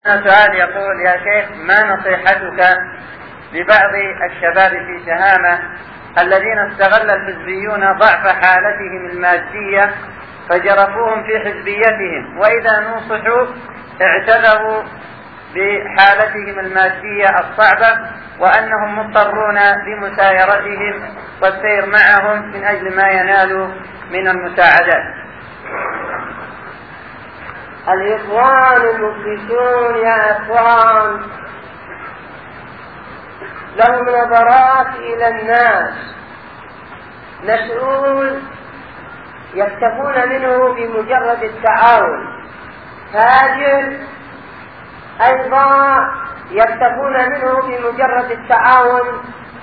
سؤال يقول: يا شيخ، ما نصيحتك لبعض الشباب في تهامة الذين استغل الحزبيون ضعف حالتهم المادية فجرفوهم في حزبيتهم، وإذا نصحوا اعتذروا بحالتهم المادية الصعبة وأنهم مضطرون لمسايرتهم والسير معهم من أجل ما ينالوا من المساعدات؟ الإخوان المفلسون يا إخوان لهم نظرات إلى الناس، مسؤول يكتفون منه بمجرد التعاون، فاجر أيضا يكتفون منه بمجرد التعاون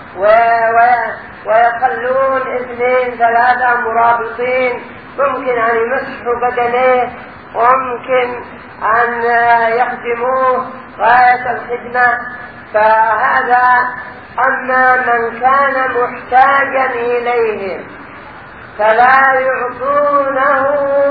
ويخلون 2 3 مرابطين ممكن أن يمسحوا بدنه وممكن أن يخدموه غاية الخدمة. فهذا أما من كان محتاجا إليهم فلا يعطونه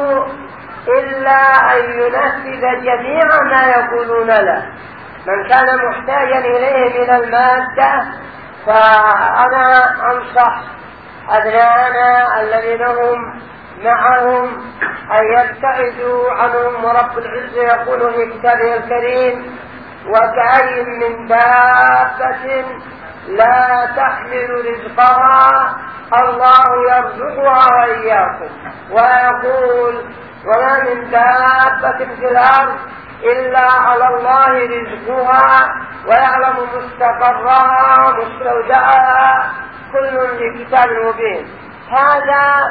إلا أن ينفذ جميع ما يقولون له. من كان محتاجا إليهم إلى المادة فأنا أنصح أبناءنا الذين هم معهم أن يبتعدوا عنهم، ورب العزة يقول في كتابه الكريم: وكأي من دابة لا تحمل رزقها الله يرزقها وإياكم، ويقول: وما من دابة في الأرض إلا على الله رزقها ويعلم مستقرها ومستودعها كل في كتاب مبين. هذا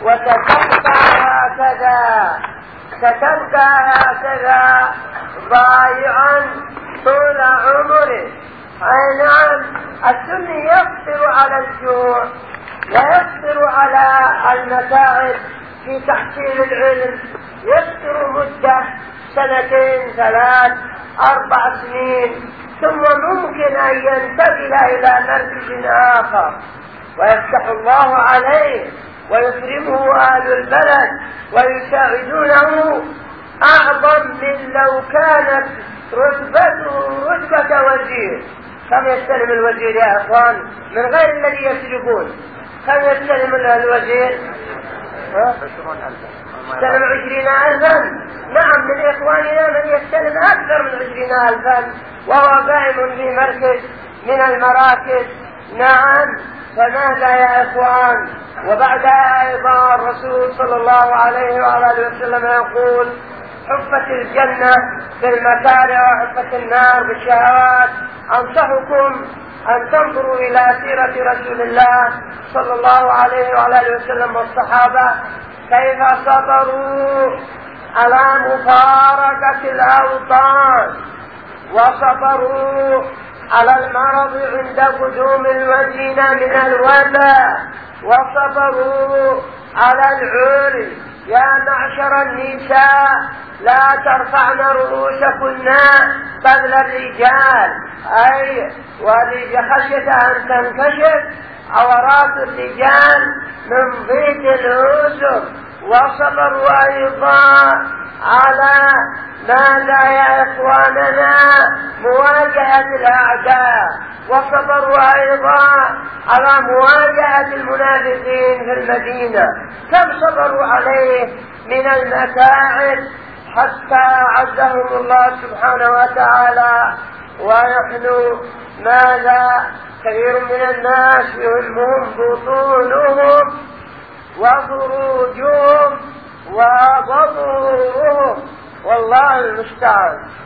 ستبقى هكذا ضائعا طول عمره. أي نعم، السني يقدر على الجوع ويقدر على المتاعب في تحصيل العلم، يقدر مدة 2 3 4 سنين، ثم ممكن أن ينتقل إلى مركز آخر ويفتح الله عليه ويكرمه أهل البلد ويساعدونه أعظم من لو كانت رتبته رتبة وزير. كم يستلم الوزير يا إخوان من غير الذي يسرقون؟ كم يستلم الوزير؟ يستلم 20,000. نعم، من إخواننا من يستلم أكثر من 20,000 وهو قائم في مركز من المراكز. نعم، فماذا يا إخوان؟ وبعدها أيضا الرسول صلى الله عليه وآله وسلم يقول: حفت الجنة بالمكاره وحفت النار بالشهوات. أنصحكم أن تنظروا إلى سيرة رسول الله صلى الله عليه وآله وسلم والصحابة كيف صبروا على مفارقة الأوطان، وصبروا على المرض عند قدوم المدينة من الوباء، وصبروا على العري. يا معشر النساء لا ترفعن رؤوسكن قبل الرجال، أي خشية أن تنكشف عورات الرجال من ضيق الأذن. وصبروا أيضا على ماذا يا إخواننا؟ مواجهة الأعداء. وصبروا أيضا على مواجهة المنافقين في المدينة. كم صبروا عليه من المتاعب حتى عزهم الله سبحانه وتعالى. ونحن ماذا؟ كثير من الناس يهمهم بطونهم وفروجهم وظهورهم، والله المستعان.